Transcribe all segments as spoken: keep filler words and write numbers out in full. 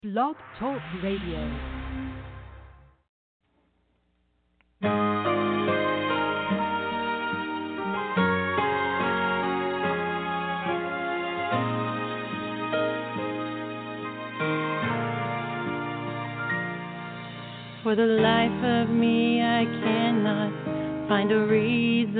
Blog Talk Radio. For the life of me, I cannot find a reason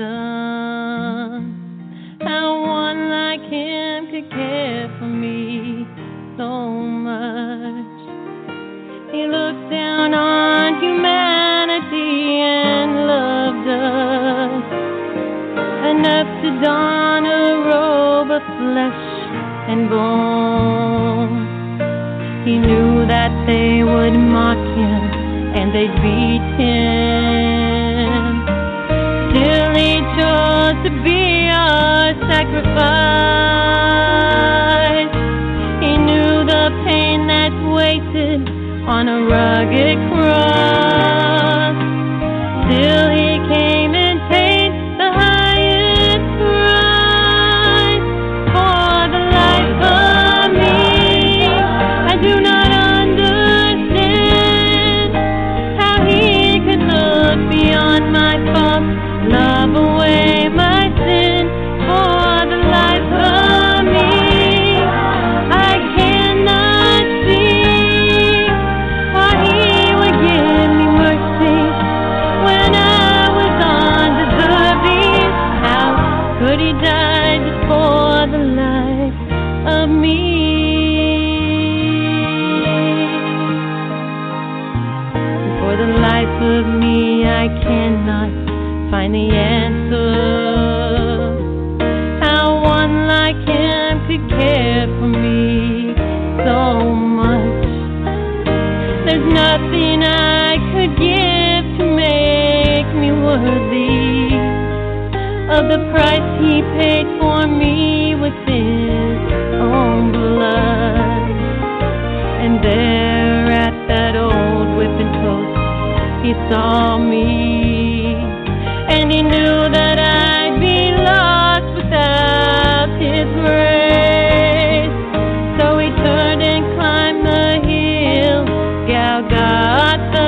how one like him could care for me so much. He looked down on humanity and loved us enough to don a robe of flesh and bone. He knew that they would mock him and they'd beat him, till he chose to be our sacrifice. He knew the pain that waited on a rugged cross, till he came and paid the highest price. For the life of me, I do not beyond my fault, love away my sin. For the life of me, I cannot see why he would give me mercy when I was undeserving. How could he die just for the life of me? For the life of me, I cannot find the answer how one like him could care for me so much. There's nothing I could give to make me worthy of the price he paid for me with his own blood. And there at that old whipping post, he saw me, and he knew that I'd be lost without his grace. So he turned and climbed the hill, Golgotha,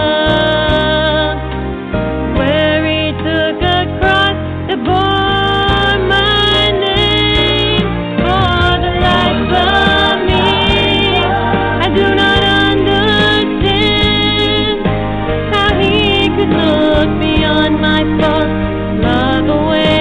where he took a cross that bore my name. For the life of me, I do not understand how he could look beyond my faults, love away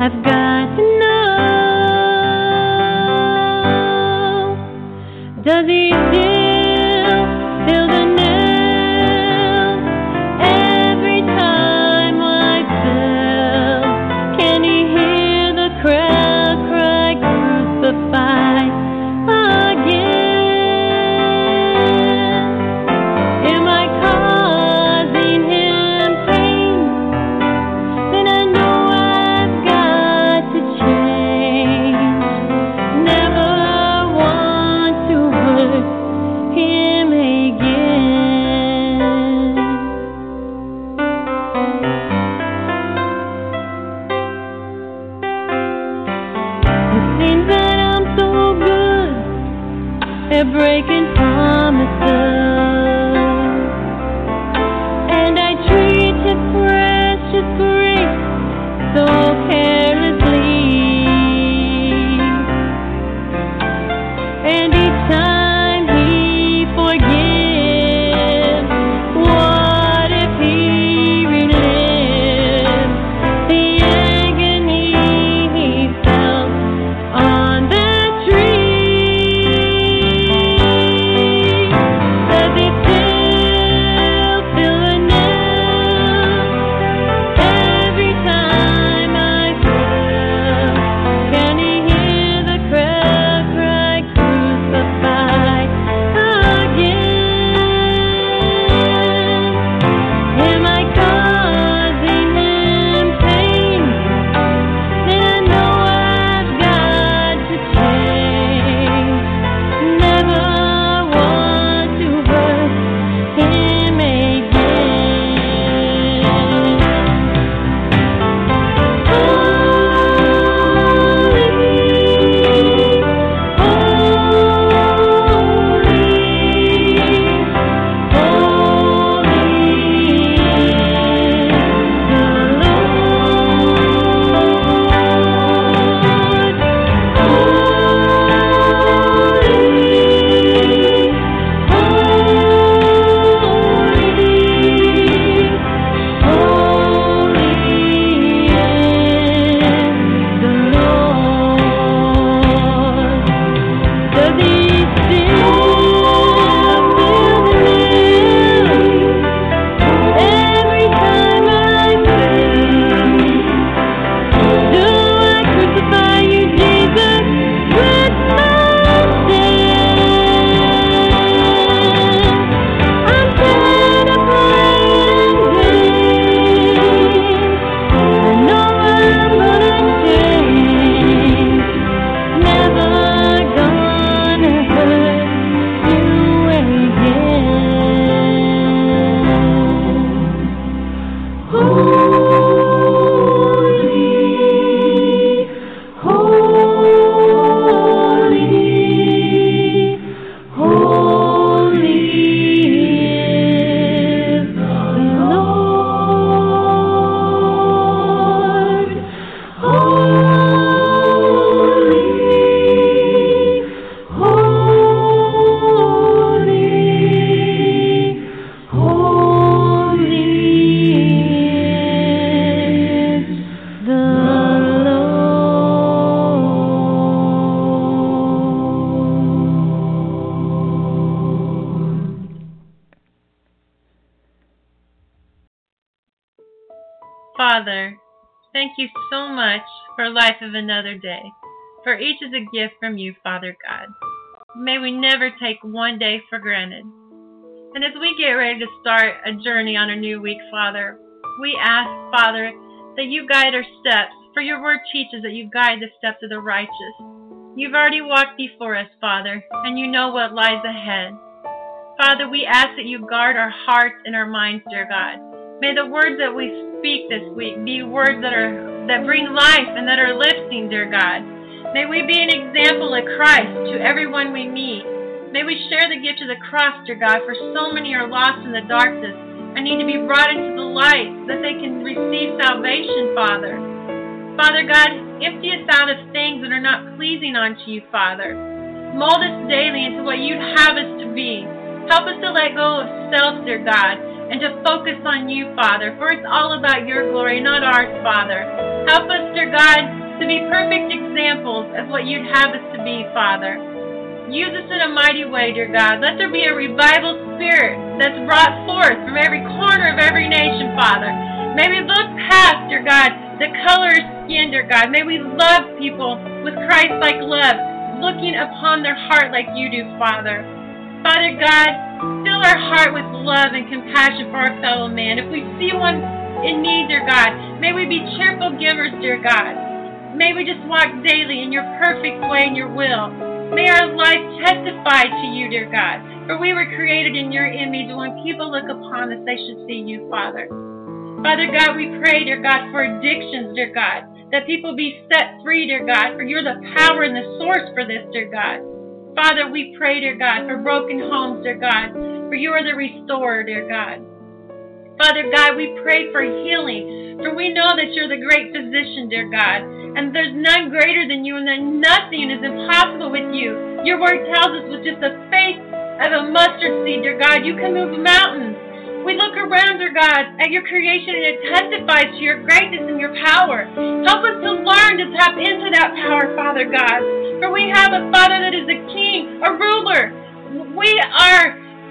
I've got to know, does he still feel the nail every time I fell? Can he hear the crowd cry, crucify again? Am I causing him pain? Then I know I've got to change. Never want to hurt him again. It seems that I'm so good at breaking promises, and I treat his precious grace so carelessly. And each time he forgives, what if he relives the agony he felt on that tree? Does he still feel the nail every time I fell? Can he hear the crowd cry, crucify again? Am I causing him pain? Then I know I've got to change. Never want to hurt him again. Does he still feel the nail every time I fell? Do I crucify you, Jesus, with my sin? I'm tired of playing games. I know I'm gonna change. Never gonna hurt you again. Holy, holy, holy is the Lord. Holy, holy, holy is the Lord. Father, thank you so much for life of another day, for each is a gift from you, Father God. May we never take one day for granted. And as we get ready to start a journey on a new week, Father, we ask, Father, that you guide our steps, for your word teaches that you guide the steps of the righteous. You've already walked before us, Father, and you know what lies ahead. Father, we ask that you guard our hearts and our minds, dear God. May the words that we speak this week be words that are that bring life and that are lifting, dear God. May we be an example of Christ to everyone we meet. May we share the gift of the cross, dear God, for so many are lost in the darkness and need to be brought into the light that they can receive salvation, Father. Father God, empty us out of things that are not pleasing unto you, Father. Mold us daily into what you'd have us to be. Help us to let go of self, dear God, and to focus on you, Father, for it's all about your glory, not ours, Father. Help us, dear God, to be perfect examples of what you'd have us to be, Father. Use us in a mighty way, dear God. Let there be a revival spirit that's brought forth from every corner of every nation, Father. May we look past, dear God, the color of skin, dear God. May we love people with Christ-like love, looking upon their heart like you do, Father. Father God, fill our heart with love and compassion for our fellow man. If we see one in need, dear God, may we be cheerful givers, dear God. May we just walk daily in your perfect way and your will. May our life testify to you, dear God, for we were created in your image, and when people look upon us, they should see you, Father. Father God, we pray, dear God, for addictions, dear God, that people be set free, dear God, for you're the power and the source for this, dear God. Father, we pray, dear God, for broken homes, dear God, for you are the restorer, dear God. Father God, we pray for healing, for we know that you're the great physician, dear God, and there's none greater than you, and that nothing is impossible with you. Your word tells us with just the faith of a mustard seed, dear God, you can move mountains. We look around, dear God, at your creation, and it testifies to your greatness and your power. Help us to learn to tap into that power, Father God, for we have a Father that is a king, a ruler. We are,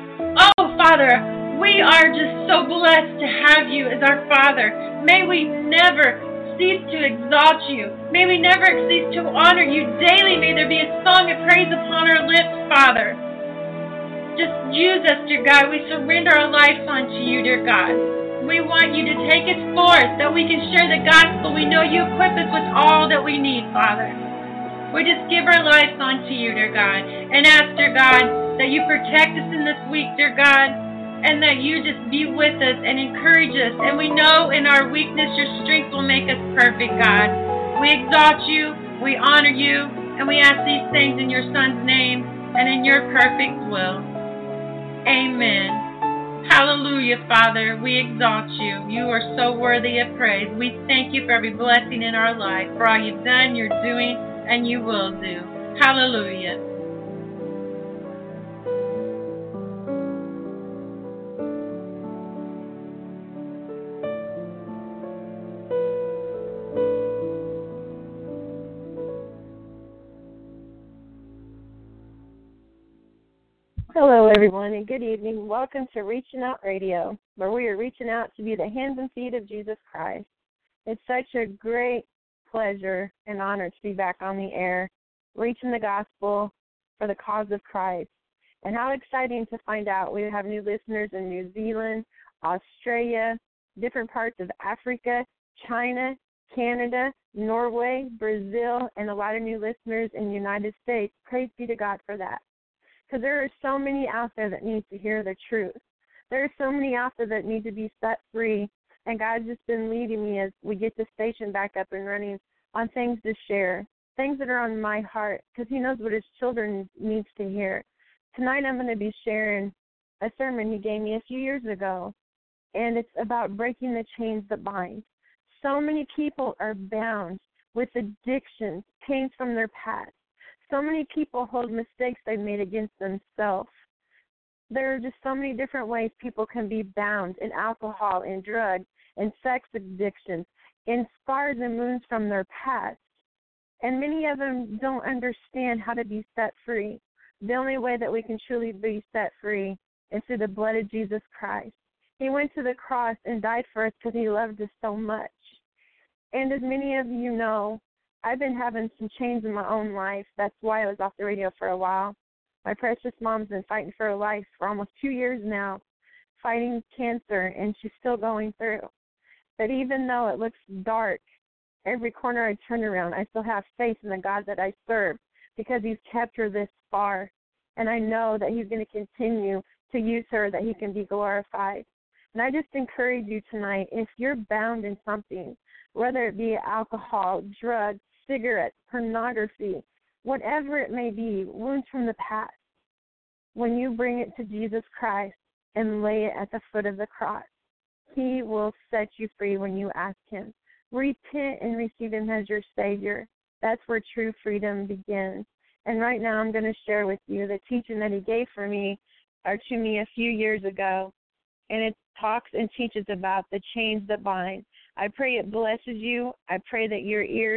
oh, Father, we are just so blessed to have you as our Father. May we never cease to exalt you. May we never cease to honor you daily. May there be a song of praise upon our lips, Father. Just use us, dear God. We surrender our lives unto you, dear God. We want you to take us forth that we can share the gospel. We know you equip us with all that we need, Father. We just give our lives unto you, dear God, and ask, dear God, that you protect us in this week, dear God, and that you just be with us and encourage us. And we know in our weakness, your strength will make us perfect, God. We exalt you, we honor you, and we ask these things in your Son's name and in your perfect will. Amen. Hallelujah, Father. We exalt you. You are so worthy of praise. We thank you for every blessing in our life, for all you've done, you're doing, and you will do. Hallelujah. Hello, everyone, and good evening. Welcome to Reaching Out Radio, where we are reaching out to be the hands and feet of Jesus Christ. It's such a great pleasure and honor to be back on the air, reaching the gospel for the cause of Christ. And how exciting to find out we have new listeners in New Zealand, Australia, different parts of Africa, China, Canada, Norway, Brazil, and a lot of new listeners in the United States. Praise be to God for that. Because there are so many out there that need to hear the truth. There are so many out there that need to be set free. And God's just been leading me as we get the station back up and running on things to share, things that are on my heart, because he knows what his children needs to hear. Tonight I'm going to be sharing a sermon he gave me a few years ago, and it's about breaking the chains that bind. So many people are bound with addictions, pains from their past. So many people hold mistakes they've made against themselves. There are just so many different ways people can be bound in alcohol, in drugs, in sex addictions, in scars and wounds from their past. And many of them don't understand how to be set free. The only way that we can truly be set free is through the blood of Jesus Christ. He went to the cross and died for us because he loved us so much. And as many of you know, I've been having some change in my own life. That's why I was off the radio for a while. My precious mom's been fighting for her life for almost two years now, fighting cancer, and she's still going through. But even though it looks dark, every corner I turn around, I still have faith in the God that I serve because he's kept her this far. And I know that he's going to continue to use her, that he can be glorified. And I just encourage you tonight, if you're bound in something, whether it be alcohol, drugs, cigarettes, pornography, whatever it may be, wounds from the past, when you bring it to Jesus Christ and lay it at the foot of the cross, he will set you free when you ask him. Repent and receive him as your Savior. That's where true freedom begins. And right now I'm going to share with you the teaching that he gave for me, or to me a few years ago, and it talks and teaches about the chains that bind. I pray it blesses you. I pray that your ears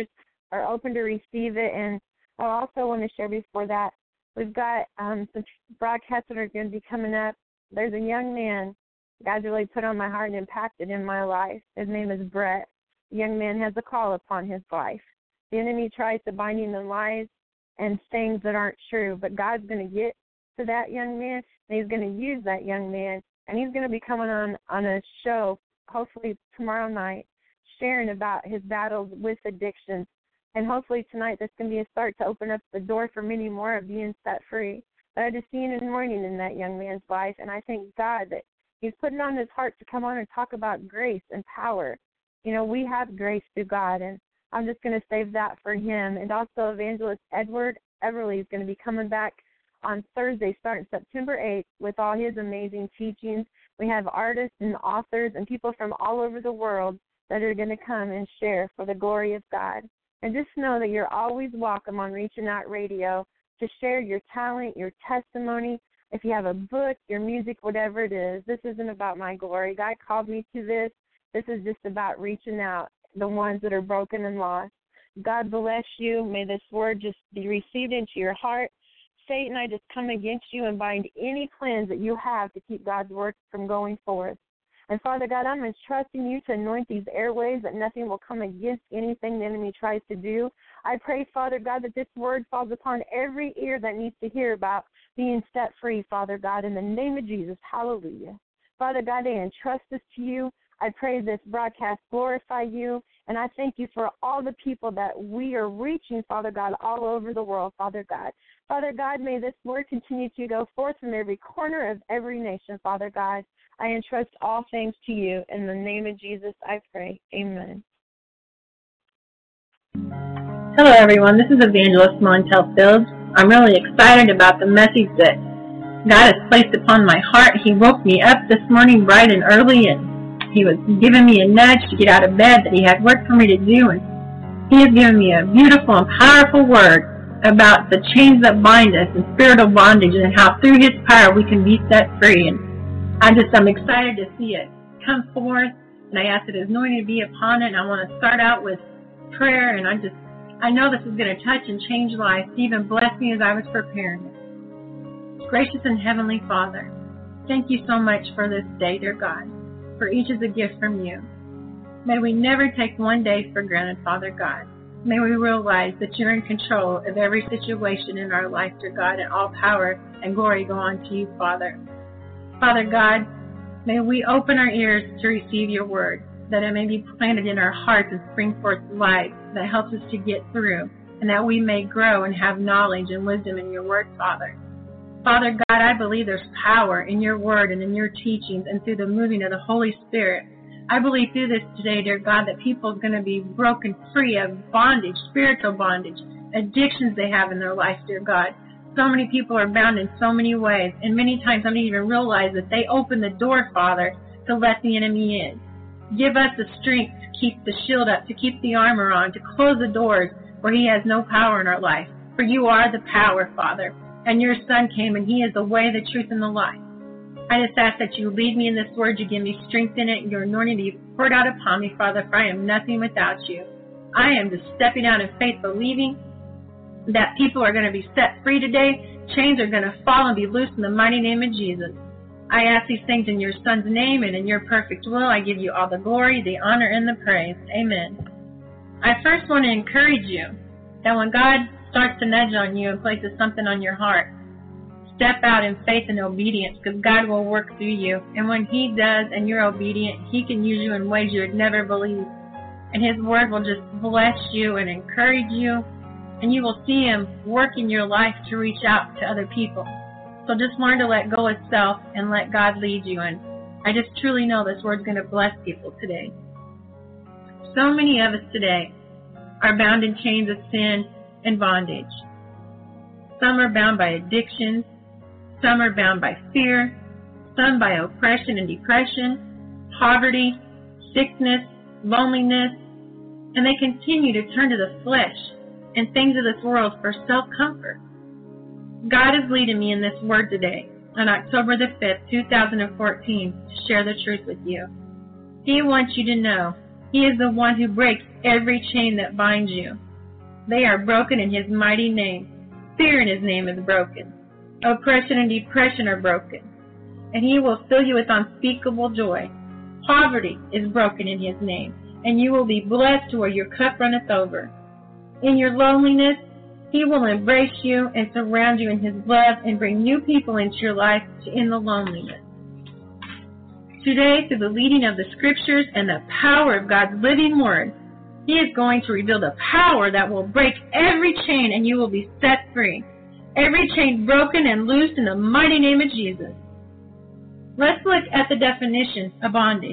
are open to receive it. And I also want to share before that, we've got um, some broadcasts that are going to be coming up. There's a young man God's really put on my heart and impacted in my life. His name is Brett. The young man has a call upon his life. The enemy tries to bind him in lies and things that aren't true, but God's going to get to that young man, and he's going to use that young man, and he's going to be coming on, on a show, hopefully tomorrow night, sharing about his battles with addictions. And hopefully tonight that's going to be a start to open up the door for many more of being set free. But I just seen an anointing in that young man's life, and I thank God that he's put it on his heart to come on and talk about grace and power. You know, we have grace through God, and I'm just going to save that for him. And also Evangelist Edward Everly is going to be coming back on Thursday starting September eighth with all his amazing teachings. We have artists and authors and people from all over the world that are going to come and share for the glory of God. And just know that you're always welcome on Reaching Out Radio to share your talent, your testimony. If you have a book, your music, whatever it is, this isn't about my glory. God called me to this. This is just about reaching out, the ones that are broken and lost. God bless you. May this word just be received into your heart. Satan, I just come against you and bind any plans that you have to keep God's word from going forth. And Father God, I'm entrusting you to anoint these airways that nothing will come against anything the enemy tries to do. I pray, Father God, that this word falls upon every ear that needs to hear about being set free, Father God, in the name of Jesus. Hallelujah. Father God, I entrust this to you. I pray this broadcast glorify you, and I thank you for all the people that we are reaching, Father God, all over the world, Father God. Father God, may this word continue to go forth from every corner of every nation, Father God. I entrust all things to you. In the name of Jesus, I pray. Amen. Hello, everyone. This is Evangelist Montel Fields. I'm really excited about the message that God has placed upon my heart. He woke me up this morning bright and early, and He was giving me a nudge to get out of bed, that He had work for me to do, and He has given me a beautiful and powerful word about the chains that bind us and spiritual bondage, and how through His power we can be set free. And I just, I'm excited to see it come forth, and I ask that His anointing be upon it. And I want to start out with prayer, and I just, I know this is going to touch and change lives, even bless me as I was preparing it. Gracious and Heavenly Father, thank you so much for this day, dear God, for each is a gift from you. May we never take one day for granted, Father God. May we realize that you're in control of every situation in our life, dear God, and all power and glory go on to you, Father. Father God, may we open our ears to receive your word, that it may be planted in our hearts and spring forth life that helps us to get through, and that we may grow and have knowledge and wisdom in your word, Father. Father God, I believe there's power in your word and in your teachings and through the moving of the Holy Spirit. I believe through this today, dear God, that people are going to be broken free of bondage, spiritual bondage, addictions they have in their life, dear God. So many people are bound in so many ways, and many times I don't even realize that they open the door, Father, to let the enemy in. Give us the strength to keep the shield up, to keep the armor on, to close the doors where he has no power in our life. For you are the power, Father, and your Son came, and he is the way, the truth, and the life. I just ask that you lead me in this word, you give me strength in it, and your anointing be poured out upon me, Father, for I am nothing without you. I am just stepping out in faith, believing that people are going to be set free today. Chains are going to fall and be loosed in the mighty name of Jesus. I ask these things in your Son's name and in your perfect will. I give you all the glory, the honor, and the praise. Amen. I first want to encourage you that when God starts to nudge on you and places something on your heart, step out in faith and obedience, because God will work through you. And when he does and you're obedient, he can use you in ways you would never believe. And his word will just bless you and encourage you. And you will see him work in your life to reach out to other people. So just learn to let go of self and let God lead you. And I just truly know this word's going to bless people today. So many of us today are bound in chains of sin and bondage. Some are bound by addictions. Some are bound by fear. Some by oppression and depression, poverty, sickness, loneliness. And they continue to turn to the flesh and things of this world for self-comfort. God is leading me in this word today on October the fifth, two thousand fourteen, to share the truth with you. He wants you to know he is the one who breaks every chain that binds you. They are broken in his mighty name. Fear in his name is broken. Oppression and depression are broken. And he will fill you with unspeakable joy. Poverty is broken in his name, and you will be blessed to where your cup runneth over. In your loneliness, he will embrace you and surround you in his love and bring new people into your life to end the loneliness. Today, through the leading of the scriptures and the power of God's living word, he is going to reveal the power that will break every chain and you will be set free. Every chain broken and loosed in the mighty name of Jesus. Let's look at the definition of bondage.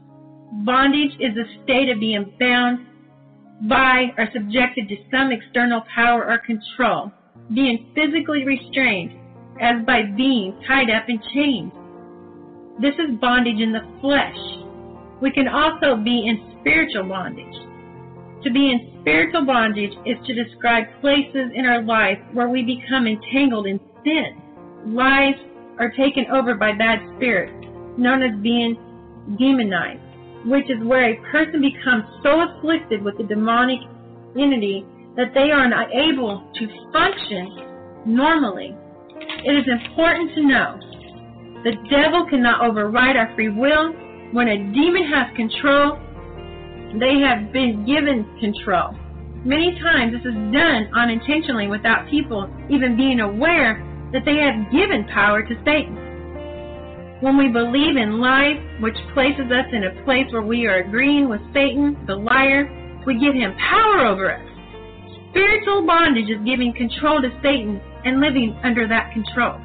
Bondage is a state of being bound by or subjected to some external power or control, being physically restrained as by being tied up in chains. This is bondage in the flesh. We can also be in spiritual bondage. To be in spiritual bondage is to describe places in our life where we become entangled in sin. Lives are taken over by bad spirits, known as being demonized, which is where a person becomes so afflicted with the demonic entity that they are unable to function normally. It is important to know the devil cannot override our free will. When a demon has control, they have been given control. Many times this is done unintentionally without people even being aware that they have given power to Satan. When we believe in lies, which places us in a place where we are agreeing with Satan, the liar, we give him power over us. Spiritual bondage is giving control to Satan and living under that control.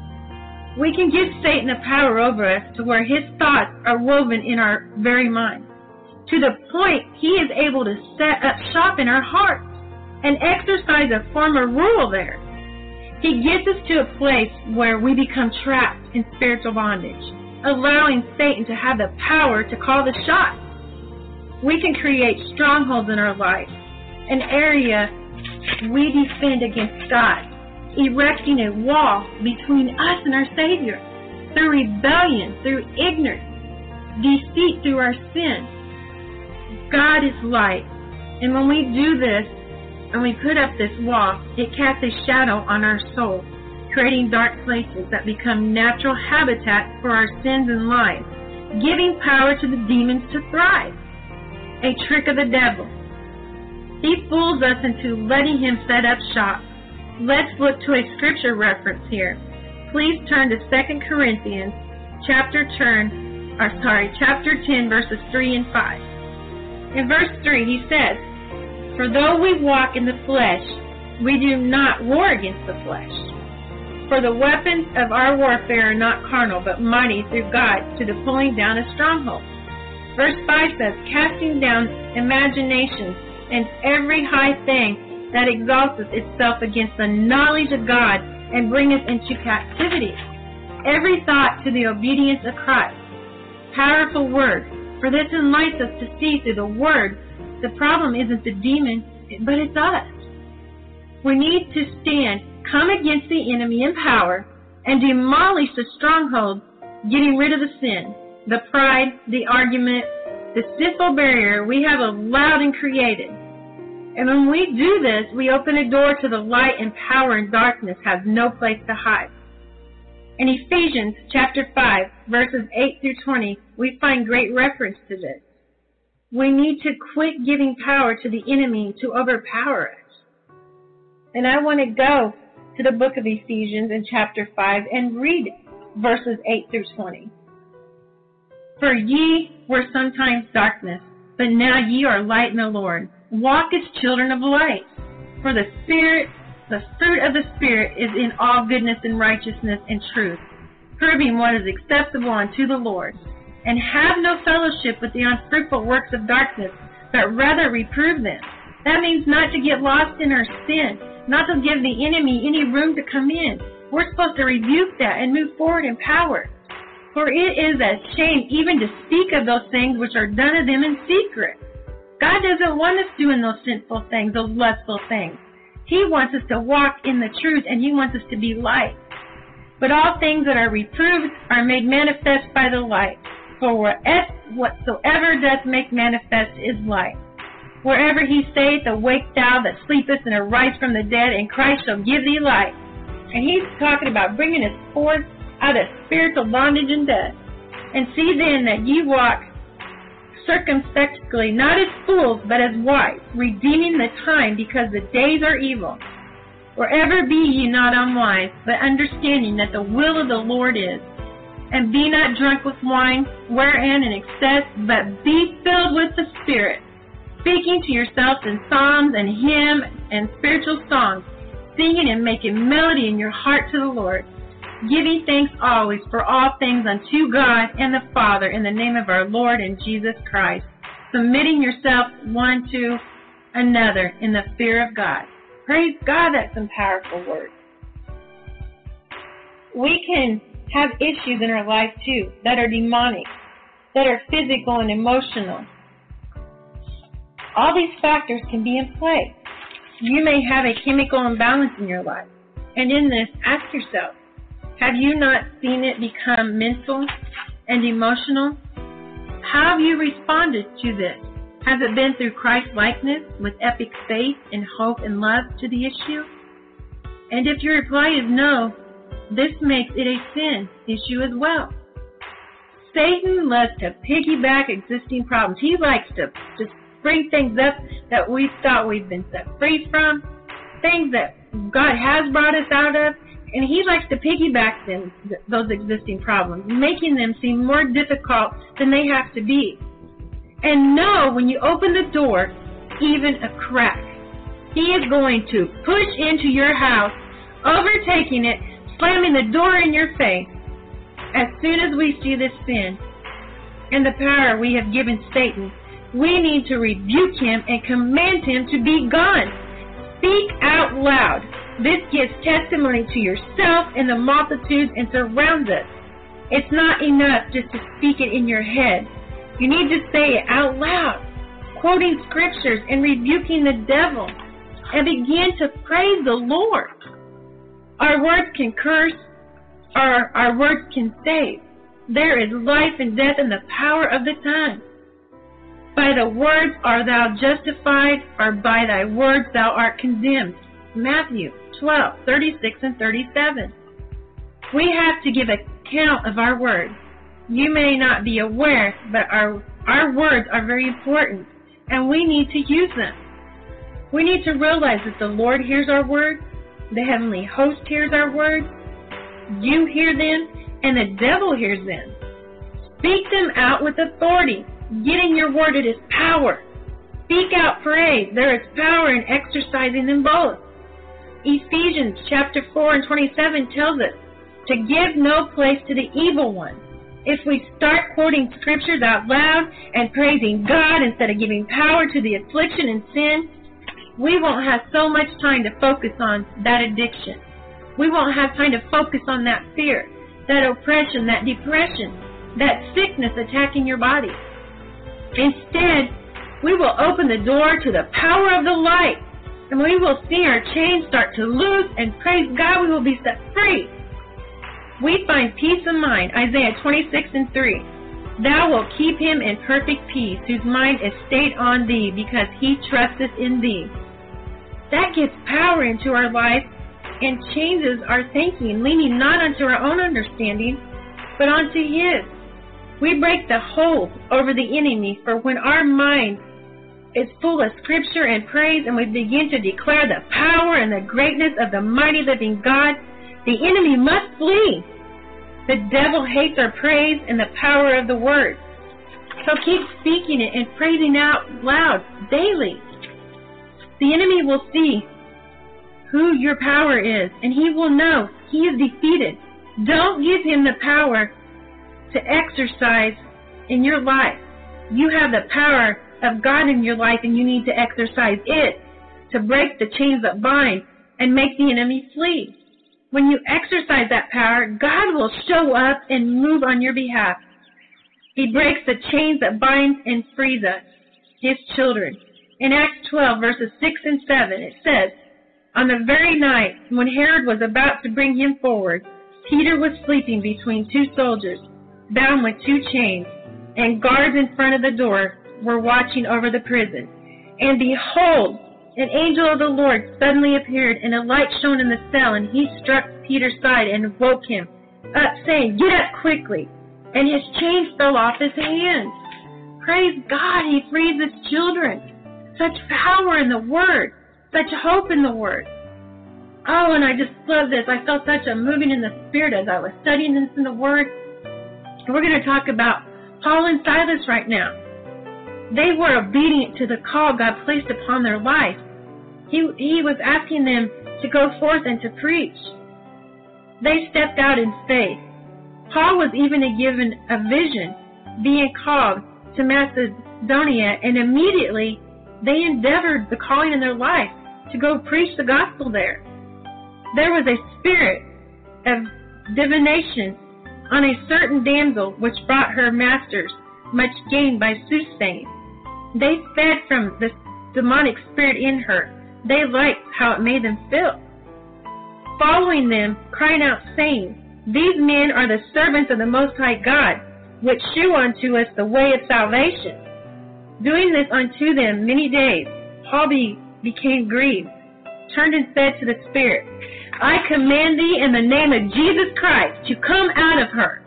We can give Satan the power over us to where his thoughts are woven in our very mind, to the point he is able to set up shop in our hearts and exercise a form of rule there. He gets us to a place where we become trapped in spiritual bondage, allowing Satan to have the power to call the shots. We can create strongholds in our life, an area we defend against God, erecting a wall between us and our Savior through rebellion, through ignorance, deceit through our sin. God is light, and when we do this and we put up this wall, it casts a shadow on our soul, creating dark places that become natural habitats for our sins and lies, giving power to the demons to thrive. A trick of the devil. He fools us into letting him set up shop. Let's look to a scripture reference here. Please turn to Second Corinthians chapter turn, or sorry, chapter ten, verses three and five. In verse three, he says, "For though we walk in the flesh, we do not war against the flesh. For the weapons of our warfare are not carnal, but mighty through God to the pulling down of strongholds." Verse five says, "Casting down imaginations and every high thing that exalts itself against the knowledge of God, and bring us into captivity. Every thought to the obedience of Christ." Powerful word. For this enlightens us to see through the word the problem isn't the demon, but it's us. We need to stand, come against the enemy in power, and demolish the stronghold, getting rid of the sin, the pride, the argument, the sinful barrier we have allowed and created. And when we do this, we open a door to the light, and power and darkness has no place to hide. In Ephesians chapter five, verses eight through twenty, we find great reference to this. We need to quit giving power to the enemy to overpower us. And I want to go to the book of Ephesians in chapter five and read verses eight through twenty. "For ye were sometimes darkness, but now ye are light in the Lord. Walk as children of light. For the Spirit, the fruit of the Spirit is in all goodness and righteousness and truth, proving what is acceptable unto the Lord. And have no fellowship with the unfruitful works of darkness, but rather reprove them." That means not to get lost in our sin, not to give the enemy any room to come in. We're supposed to rebuke that and move forward in power. For it is a shame even to speak of those things which are done of them in secret. God doesn't want us doing those sinful things, those lustful things. He wants us to walk in the truth, and He wants us to be light. But all things that are reproved are made manifest by the light. For whatsoever doth make manifest is light. Wherever he saith, awake thou that sleepest, and arise from the dead, and Christ shall give thee light. And he's talking about bringing us forth out of spiritual bondage and death. And see then that ye walk circumspectly, not as fools, but as wise, redeeming the time, because the days are evil. Wherever be ye not unwise, but understanding that the will of the Lord is. And be not drunk with wine, wherein in excess, but be filled with the Spirit, speaking to yourselves in psalms and hymns and spiritual songs, singing and making melody in your heart to the Lord, giving thanks always for all things unto God and the Father in the name of our Lord and Jesus Christ, submitting yourself one to another in the fear of God. Praise God, that's some powerful words. We can have issues in our life too that are demonic, that are physical and emotional. All these factors can be in play. You may have a chemical imbalance in your life. And in this, ask yourself, have you not seen it become mental and emotional? How have you responded to this? Has it been through Christ-likeness with epic faith and hope and love to the issue? And if your reply is no, this makes it a sin issue as well. Satan loves to piggyback existing problems. He likes to just bring things up that we thought we've been set free from, things that God has brought us out of, and he likes to piggyback them, those existing problems, making them seem more difficult than they have to be. And know when you open the door, even a crack, he is going to push into your house, overtaking it, slamming the door in your face. As soon as we see this sin and the power we have given Satan, we need to rebuke him and command him to be gone. Speak out loud. This gives testimony to yourself and the multitudes and surrounds us. It's not enough just to speak it in your head. You need to say it out loud, quoting scriptures and rebuking the devil, and begin to praise the Lord. Our words can curse, or our words can save. There is life and death in the power of the tongue. By the words art thou justified, or by thy words thou art condemned. Matthew twelve, thirty-six and thirty-seven. We have to give account of our words. You may not be aware, but our, our words are very important, and we need to use them. We need to realize that the Lord hears our words, the heavenly host hears our words, you hear them, and the devil hears them. Speak them out with authority. Getting your word, it is power. Speak out praise. There is power in exercising them both. Ephesians chapter four and twenty-seven tells us to give no place to the evil one. If we start quoting scriptures out loud and praising God instead of giving power to the affliction and sin, we won't have so much time to focus on that addiction. We won't have time to focus on that fear, that oppression, that depression, that sickness attacking your body. Instead, we will open the door to the power of the light, and we will see our chains start to loose, and praise God, we will be set free. We find peace of mind, Isaiah twenty-six and three. Thou wilt keep him in perfect peace, whose mind is stayed on thee, because he trusteth in thee. That gives power into our life and changes our thinking, leaning not unto our own understanding, but unto his. We break the hold over the enemy, for when our mind is full of scripture and praise, and we begin to declare the power and the greatness of the mighty living God, the enemy must flee. The devil hates our praise and the power of the word. So keep speaking it and praising out loud daily. The enemy will see who your power is, and he will know he is defeated. Don't give him the power to exercise in your life. You have the power of God in your life, and you need to exercise it to break the chains that bind and make the enemy flee. When you exercise that power, God will show up and move on your behalf. He breaks the chains that bind and frees us, his children. In Acts twelve, verses six and seven, it says, on the very night when Herod was about to bring him forward, Peter was sleeping between two soldiers, bound with two chains, and guards in front of the door were watching over the prison. And behold, an angel of the Lord suddenly appeared, and a light shone in the cell, and he struck Peter's side and woke him up, saying, "Get up quickly." And his chains fell off his hands. Praise God, he frees his children. Such power in the Word, such hope in the Word. Oh, and I just love this. I felt such a moving in the Spirit as I was studying this in the Word. We're going to talk about Paul and Silas right now. They were obedient to the call God placed upon their life. He, he was asking them to go forth and to preach. They stepped out in faith. Paul was even given a vision, being called to Macedonia, and immediately they endeavored the calling in their life to go preach the gospel there. There was a spirit of divination on a certain damsel, which brought her masters much gain by soothsaying. They fed from the demonic spirit in her. They liked how it made them feel. Following them, crying out, saying, "These men are the servants of the Most High God, which shew unto us the way of salvation." Doing this unto them many days, Paul be, became grieved, turned and said to the spirit, "I command thee in the name of Jesus Christ to come out of her."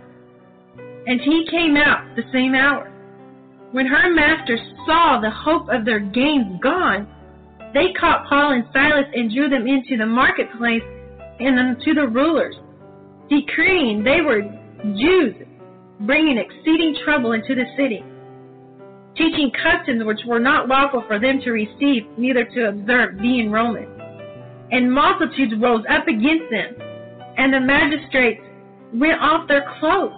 And he came out the same hour. When her masters saw the hope of their gains gone, they caught Paul and Silas and drew them into the marketplace and unto the rulers, decreeing they were Jews, bringing exceeding trouble into the city, teaching customs which were not lawful for them to receive, neither to observe, being Romans. And multitudes rose up against them, and the magistrates rent off their clothes.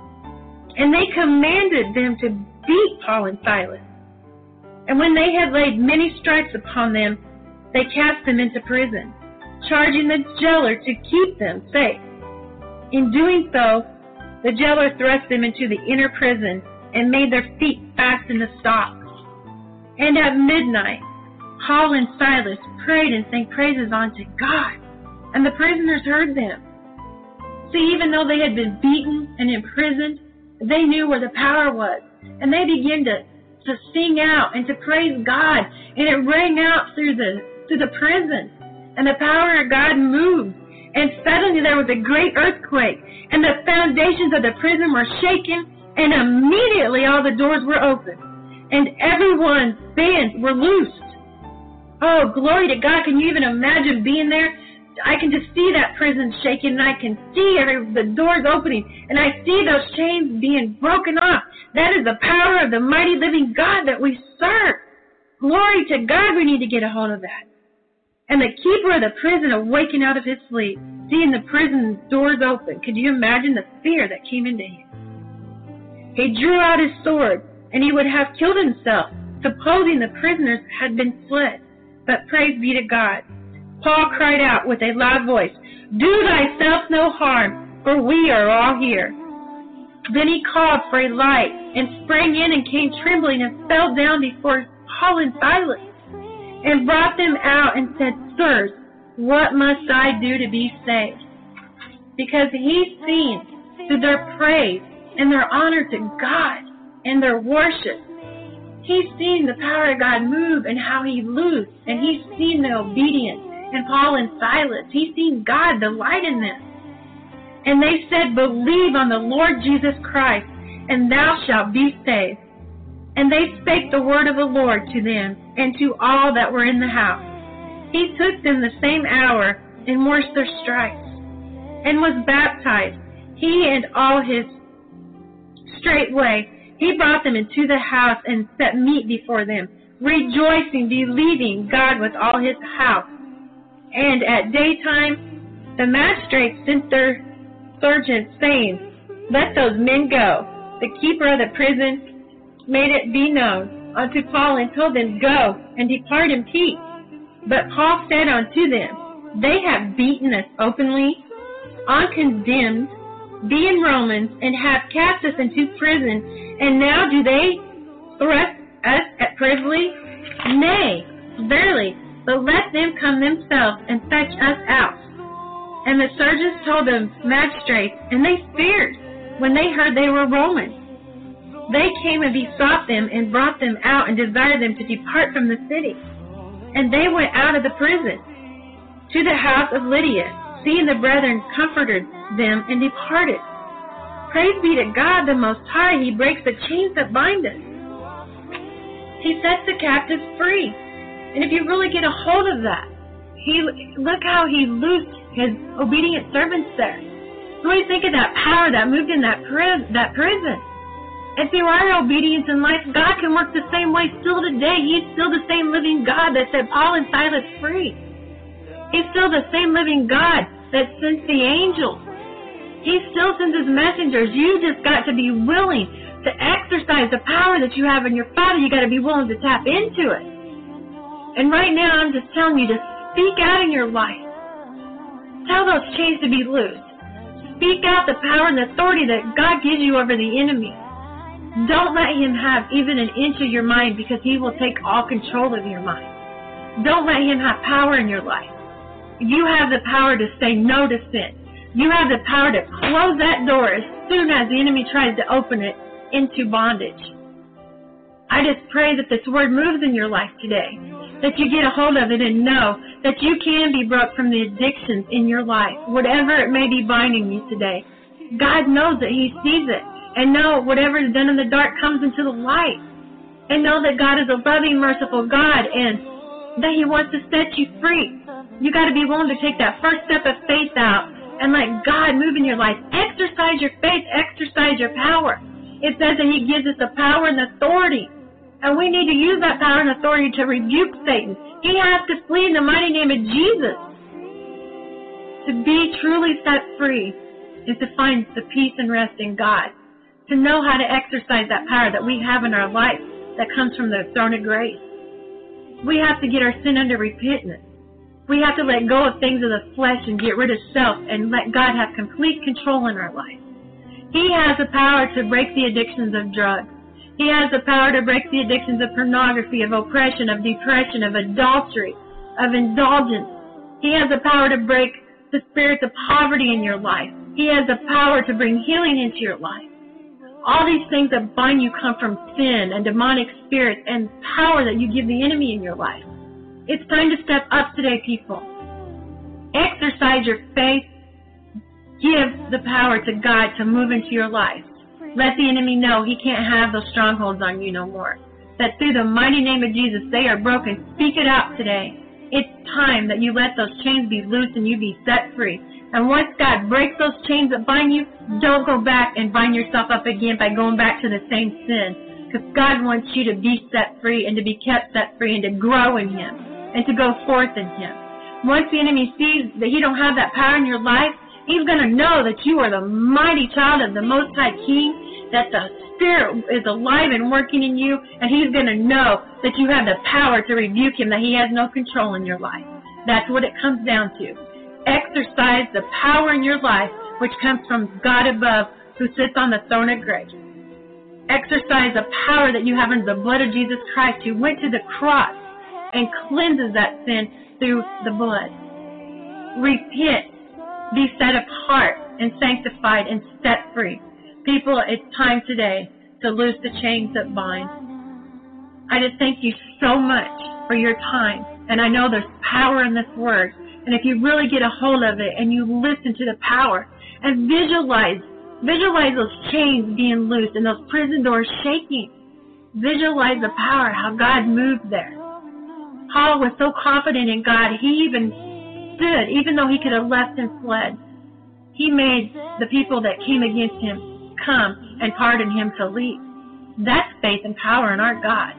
And they commanded them to beat Paul and Silas. And when they had laid many stripes upon them, they cast them into prison, charging the jailer to keep them safe. In doing so, the jailer thrust them into the inner prison and made their feet fast in the stocks. And at midnight, Paul and Silas prayed and sang praises unto God, and the prisoners heard them. See, even though they had been beaten and imprisoned, they knew where the power was, and they began to, to sing out and to praise God, and it rang out through the through the prison, and the power of God moved, and suddenly there was a great earthquake, and the foundations of the prison were shaken, and immediately all the doors were open, and everyone's bands were loosed. Oh, glory to God. Can you even imagine being there? I can just see that prison shaking, and I can see every, the doors opening, and I see those chains being broken off. That is the power of the mighty living God that we serve. Glory to God. We need to get a hold of that. And the keeper of the prison awakened out of his sleep, seeing the prison doors open. Could you imagine the fear that came into him? He drew out his sword, and he would have killed himself, supposing the prisoners had been fled. But praise be to God. Paul cried out with a loud voice, "Do thyself no harm, for we are all here." Then he called for a light, and sprang in and came trembling and fell down before Paul and Silas, and brought them out and said, "Sirs, what must I do to be saved?" Because he's seen through their praise and their honor to God and their worship. He's seen the power of God move and how he loosed, and he's seen the obedience in Paul and Silas. He's seen God delight in them. And they said, "Believe on the Lord Jesus Christ, and thou shalt be saved." And they spake the word of the Lord to them and to all that were in the house. He took them the same hour and washed their stripes, and was baptized, he and all his. Straightway he brought them into the house and set meat before them, rejoicing, believing God with all his house. And at daytime the magistrates sent their sergeants, saying, "Let those men go." The keeper of the prison made it be known unto Paul, and told them, "Go and depart in peace." But Paul said unto them, "They have beaten us openly, uncondemned, being Romans, and have cast us into prison, and now do they thrust us at privily? Nay, verily, but let them come themselves and fetch us out." And the sergeants told the magistrates, and they feared when they heard they were Romans. They came and besought them and brought them out and desired them to depart from the city. And they went out of the prison to the house of Lydia, seeing the brethren comforted them and departed. Praise be to God the Most High. He breaks the chains that bind us. He sets the captives free. And if you really get a hold of that, he look how he loosed his obedient servants there. What do you think of that power that moved in that, pri- that prison? And through our obedience in life, God can work the same way still today. He's still the same living God that set Paul and Silas free. He's still the same living God that sends the angels. He still sends his messengers. You just got to be willing to exercise the power that you have in your Father. You got to be willing to tap into it. And right now, I'm just telling you to speak out in your life. Tell those chains to be loosed. Speak out the power and the authority that God gives you over the enemy. Don't let him have even an inch of your mind, because he will take all control of your mind. Don't let him have power in your life. You have the power to say no to sin. You have the power to close that door as soon as the enemy tries to open it into bondage. I just pray that this word moves in your life today, that you get a hold of it and know that you can be broke from the addictions in your life, whatever it may be binding you today. God knows that he sees it. And know whatever is done in the dark comes into the light. And know that God is a loving, merciful God, and that he wants to set you free. You got to be willing to take that first step of faith out and let God move in your life. Exercise your faith. Exercise your power. It says that he gives us the power and the authority. And we need to use that power and authority to rebuke Satan. He has to flee in the mighty name of Jesus. To be truly set free is to find the peace and rest in God. To know how to exercise that power that we have in our life that comes from the throne of grace. We have to get our sin under repentance. We have to let go of things of the flesh and get rid of self and let God have complete control in our life. He has the power to break the addictions of drugs. He has the power to break the addictions of pornography, of oppression, of depression, of adultery, of indulgence. He has the power to break the spirits of poverty in your life. He has the power to bring healing into your life. All these things that bind you come from sin and demonic spirits and power that you give the enemy in your life. It's time to step up today, people. Exercise your faith. Give the power to God to move into your life. Let the enemy know he can't have those strongholds on you no more. That through the mighty name of Jesus, they are broken. Speak it out today. It's time that you let those chains be loosed and you be set free. And once God breaks those chains that bind you, don't go back and bind yourself up again by going back to the same sin. Because God wants you to be set free and to be kept set free and to grow in him and to go forth in him. Once the enemy sees that you don't have that power in your life, he's going to know that you are the mighty child of the Most High King, that the Spirit is alive and working in you, and he's going to know that you have the power to rebuke him, that he has no control in your life. That's what it comes down to. Exercise the power in your life which comes from God above, who sits on the throne of grace. Exercise the power that you have in the blood of Jesus Christ, who went to the cross and cleanses that sin through the blood. Repent, be set apart and sanctified and set free. People, it's time today to loose the chains that bind. I just thank you so much for your time, and I know there's power in this word. And if you really get a hold of it and you listen to the power and visualize, visualize those chains being loosed and those prison doors shaking. Visualize the power, how God moved there. Paul was so confident in God, he even stood, even though he could have left and fled. He made the people that came against him come and pardon him to leave. That's faith and power in our God.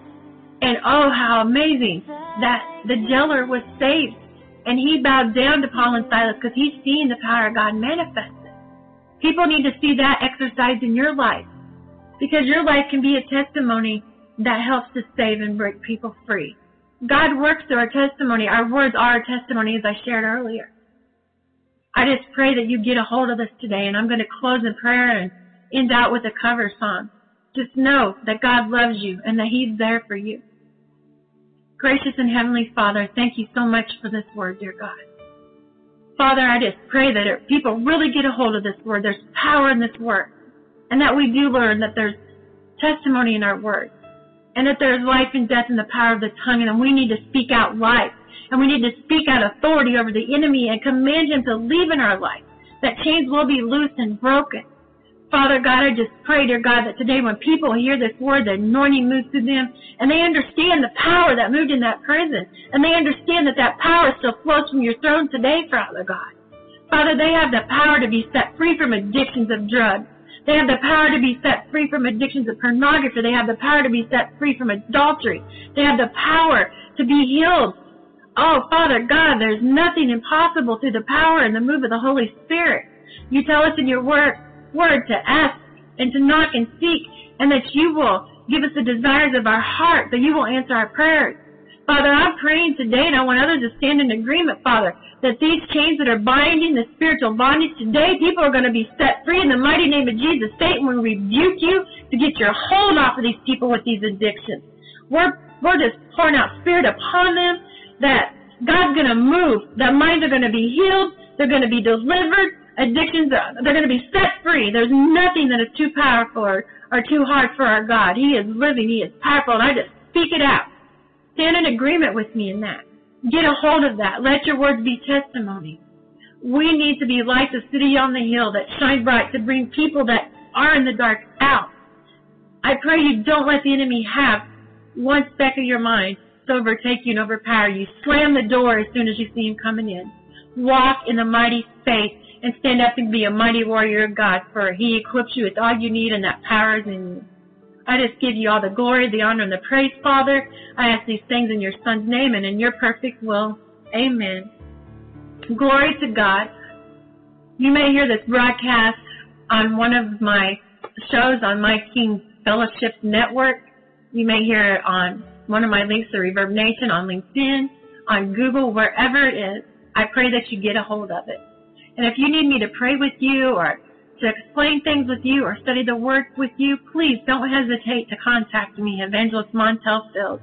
And oh, how amazing that the jailer was saved. And he bowed down to Paul and Silas because he's seen the power of God manifested. People need to see that exercised in your life, because your life can be a testimony that helps to save and break people free. God works through our testimony. Our words are a testimony, as I shared earlier. I just pray that you get a hold of this today, and I'm going to close in prayer and end out with a cover song. Just know that God loves you and that he's there for you. Gracious and Heavenly Father, thank you so much for this word, dear God. Father, I just pray that if people really get a hold of this word, there's power in this word, and that we do learn that there's testimony in our words, and that there is life and death in the power of the tongue, and we need to speak out life, and we need to speak out authority over the enemy and command him to leave in our life, that chains will be loosed and broken. Father God, I just pray, dear God, that today when people hear this word, the anointing moves through them, and they understand the power that moved in that prison, and they understand that that power still flows from your throne today, Father God. Father, they have the power to be set free from addictions of drugs. They have the power to be set free from addictions of pornography. They have the power to be set free from adultery. They have the power to be healed. Oh, Father God, there's nothing impossible through the power and the move of the Holy Spirit. You tell us in your word, word to ask and to knock and seek, and that you will give us the desires of our heart, that you will answer our prayers. Father, I'm praying today, and I want others to stand in agreement, Father, that these chains that are binding, the spiritual bondage today, people are going to be set free in the mighty name of Jesus. Satan, we rebuke you to get your hold off of these people with these addictions. We're, we're just pouring out spirit upon them, that God's going to move, that minds are going to be healed, they're going to be delivered, addictions, are, they're going to be set free. There's nothing that is too powerful or, or too hard for our God. He is living, He is powerful, and I just speak it out. Stand in agreement with me in that. Get a hold of that. Let your words be testimony. We need to be like the city on the hill that shine bright to bring people that are in the dark out. I pray you don't let the enemy have one speck of your mind to overtake you and overpower you. Slam the door as soon as you see him coming in. Walk in the mighty faith and stand up and be a mighty warrior of God, for He equips you with all you need, and that power is in you. I just give you all the glory, the honor, and the praise, Father. I ask these things in your Son's name and in your perfect will. Amen. Glory to God. You may hear this broadcast on one of my shows on My King Fellowship Network. You may hear it on one of my links to Reverb Nation, on LinkedIn, on Google, wherever it is. I pray that you get a hold of it. And if you need me to pray with you or to explain things with you or study the Word with you, please don't hesitate to contact me, Evangelist Montel Fields.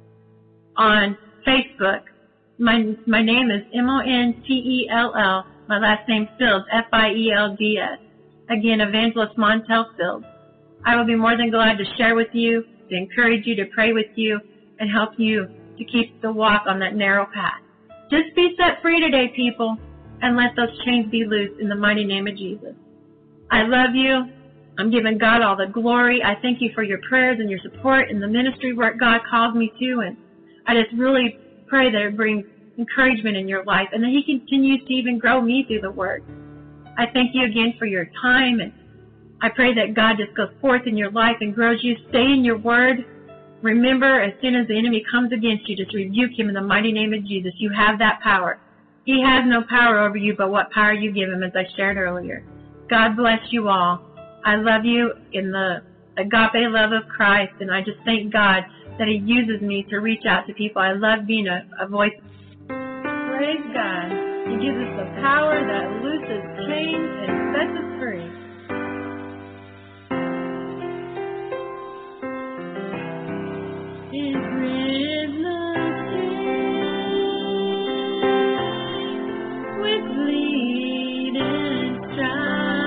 On Facebook, my my name is M O N T E L L, my last name Fields, F I E L D S. Again, Evangelist Montel Fields. I will be more than glad to share with you, to encourage you, to pray with you, and help you to keep the walk on that narrow path. Just be set free today, people, and let those chains be loosed in the mighty name of Jesus. I love you. I'm giving God all the glory. I thank you for your prayers and your support in the ministry work God calls me to, and I just really pray that it brings encouragement in your life and that He continues to even grow me through the Word. I thank you again for your time, and I pray that God just goes forth in your life and grows you. Stay in your Word. Remember, as soon as the enemy comes against you, just rebuke him in the mighty name of Jesus. You have that power. He has no power over you but what power you give him, as I shared earlier. God bless you all. I love you in the agape love of Christ, and I just thank God that He uses me to reach out to people. I love being a, a voice. Praise God. He gives us the power that looses chains and sets us free. His rhythm with bleed and strife.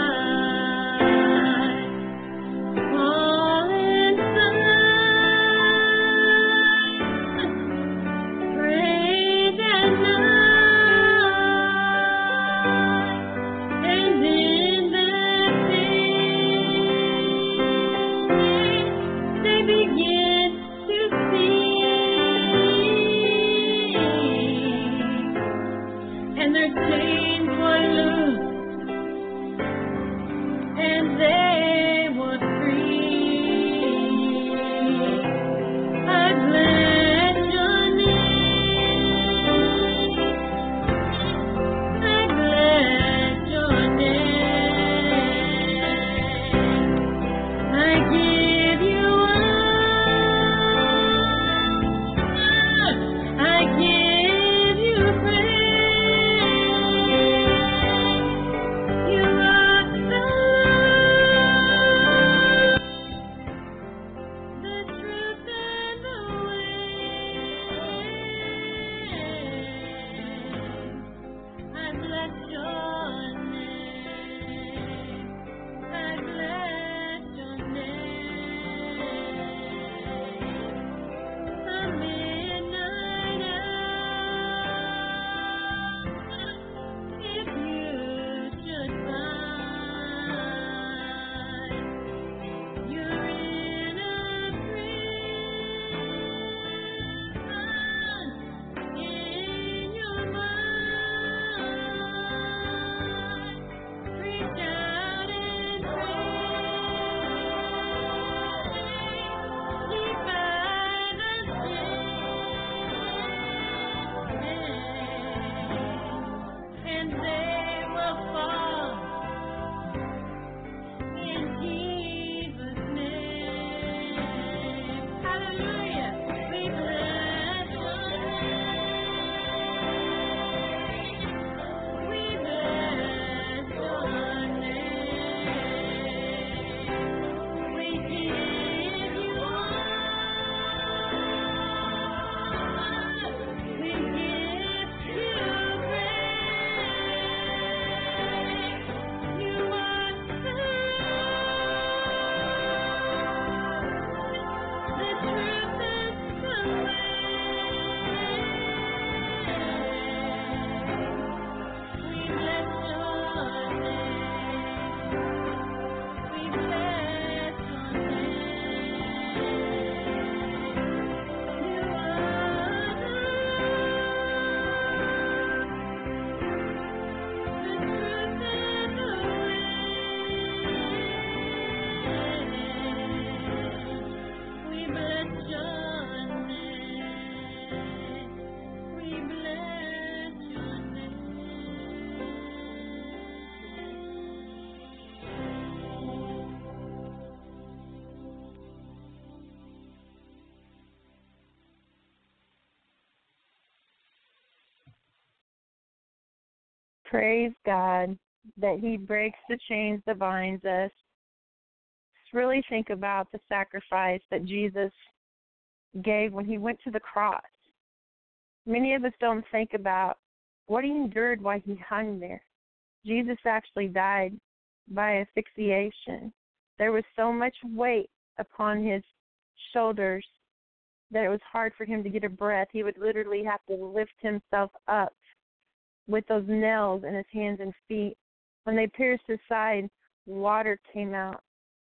Praise God that he breaks the chains that binds us. Just really think about the sacrifice that Jesus gave when he went to the cross. Many of us don't think about what he endured while he hung there. Jesus actually died by asphyxiation. There was so much weight upon his shoulders that it was hard for him to get a breath. He would literally have to lift himself up with those nails in his hands and feet. When they pierced his side, water came out.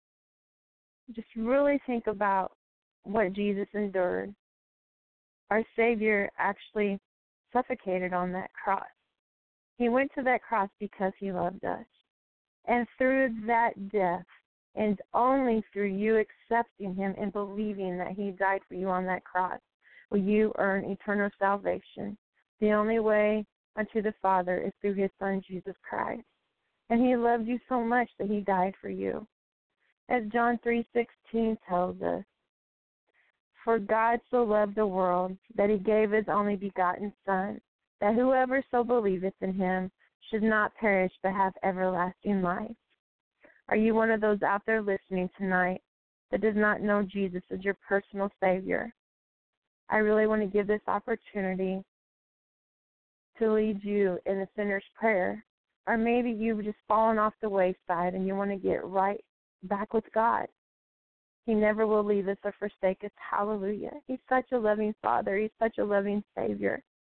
Just really think about what Jesus endured. Our Savior actually suffocated on that cross. He went to that cross because he loved us. And through that death, and only through you accepting him and believing that he died for you on that cross, will you earn eternal salvation. The only way unto the Father is through his Son, Jesus Christ. And he loved you so much that he died for you. As John three sixteen tells us, for God so loved the world that he gave his only begotten Son, that whoever so believeth in him should not perish but have everlasting life. Are you one of those out there listening tonight that does not know Jesus as your personal Savior? I really want to give this opportunity to lead you in the sinner's prayer. Or maybe you've just fallen off the wayside and you want to get right back with God. He never will leave us or forsake us. Hallelujah. He's such a loving Father. He's such a loving Savior.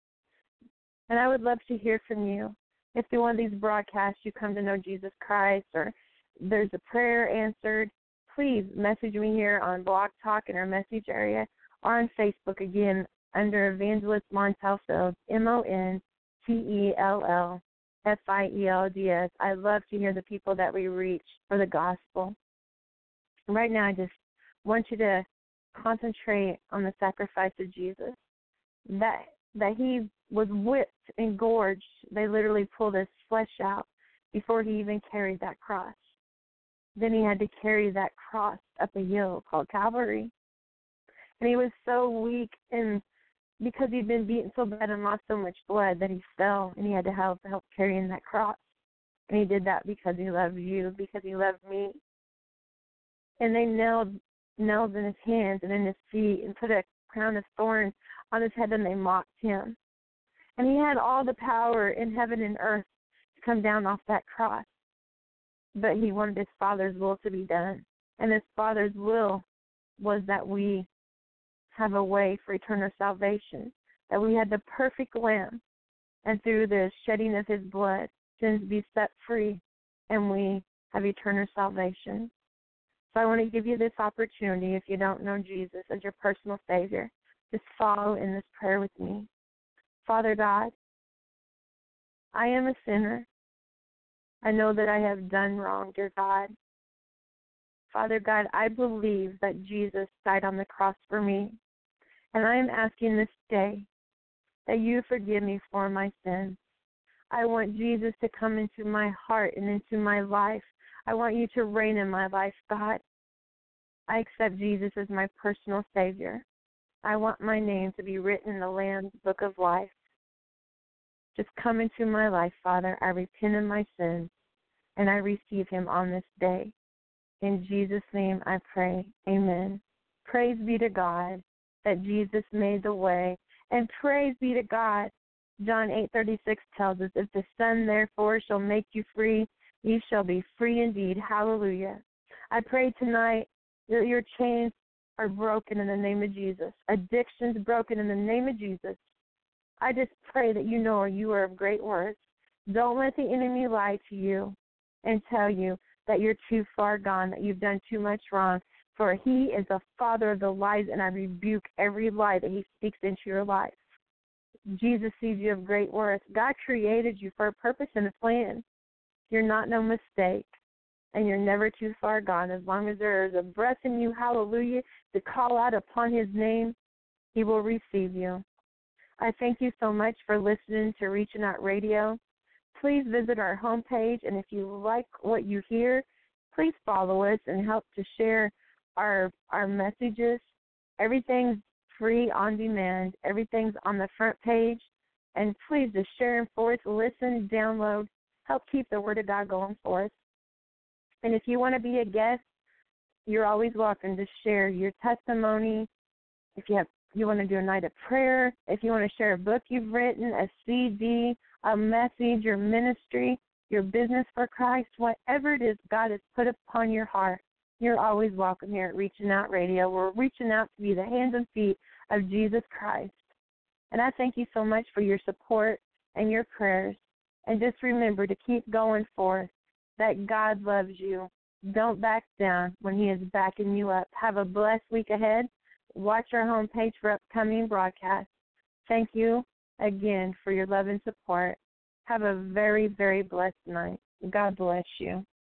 And I would love to hear from you. If through one of these broadcasts you come to know Jesus Christ or there's a prayer answered, please message me here on Blog Talk in our message area or on Facebook again under Evangelist Montel Fields, M O N T E L L F I E L D S. I love to hear the people that we reach for the gospel. Right now, I just want you to concentrate on the sacrifice of Jesus, that that he was whipped and gorged. They literally pulled his flesh out before he even carried that cross. Then he had to carry that cross up a hill called Calvary. And he was so weak, and because he'd been beaten so bad and lost so much blood that he fell, and he had to help help carrying that cross. And he did that because he loved you, because he loved me. And they nailed nails in his hands and in his feet and put a crown of thorns on his head, and they mocked him. And he had all the power in heaven and earth to come down off that cross. But he wanted his Father's will to be done. And his Father's will was that we have a way for eternal salvation, that we had the perfect Lamb, and through the shedding of his blood, sins be set free, and we have eternal salvation. So I want to give you this opportunity, if you don't know Jesus as your personal Savior, just follow in this prayer with me. Father God, I am a sinner. I know that I have done wrong, dear God. Father God, I believe that Jesus died on the cross for me. And I am asking this day that you forgive me for my sins. I want Jesus to come into my heart and into my life. I want you to reign in my life, God. I accept Jesus as my personal Savior. I want my name to be written in the Lamb's Book of Life. Just come into my life, Father. I repent of my sins, and I receive him on this day. In Jesus' name I pray. Amen. Praise be to God that Jesus made the way, and praise be to God. John eight thirty-six tells us, if the Son therefore shall make you free, ye shall be free indeed. Hallelujah. I pray tonight that your chains are broken in the name of Jesus. Addictions broken in the name of Jesus. I just pray that you know you are of great worth. Don't let the enemy lie to you and tell you that you're too far gone, that you've done too much wrong. For he is the father of the lies, and I rebuke every lie that he speaks into your life. Jesus sees you of great worth. God created you for a purpose and a plan. You're not no mistake, and you're never too far gone. As long as there is a breath in you, hallelujah, to call out upon his name, he will receive you. I thank you so much for listening to Reaching Out Radio. Please visit our homepage, and if you like what you hear, please follow us and help to share our our messages. Everything's free on demand. Everything's on the front page, And please just share them for us, listen, download, help keep the Word of God going for us. And if you want to be a guest, you're always welcome to share your testimony. If you have, you want to do a night of prayer, if you want to share a book you've written, a C D, a message, your ministry, your business for Christ, whatever it is God has put upon your heart, you're always welcome here at Reaching Out Radio. We're reaching out to be the hands and feet of Jesus Christ. And I thank you so much for your support and your prayers. And just remember to keep going forth, that God loves you. Don't back down when he is backing you up. Have a blessed week ahead. Watch our homepage for upcoming broadcasts. Thank you again for your love and support. Have a very, very blessed night. God bless you.